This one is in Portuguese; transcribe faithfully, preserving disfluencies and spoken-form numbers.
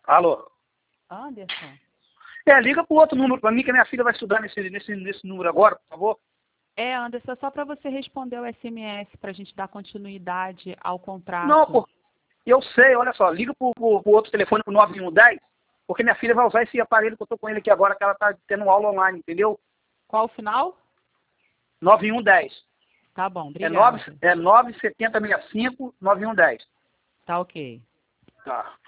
Alô? Anderson? É, liga pro outro número pra mim, que a minha filha vai estudar nesse, nesse, nesse número agora, por favor. É, Anderson, é só para você responder o S M S para a gente dar continuidade ao contrato. Não, pô, eu sei, olha só, liga pro, pro, pro outro telefone, pro nove um dez, porque minha filha vai usar esse aparelho que eu tô com ele aqui agora, que ela tá tendo aula online, entendeu? Qual o final? nove um dez. Tá bom, É, obrigada. nove, é nove sete zero seis cinco nove um dez. Tá ok. Tá.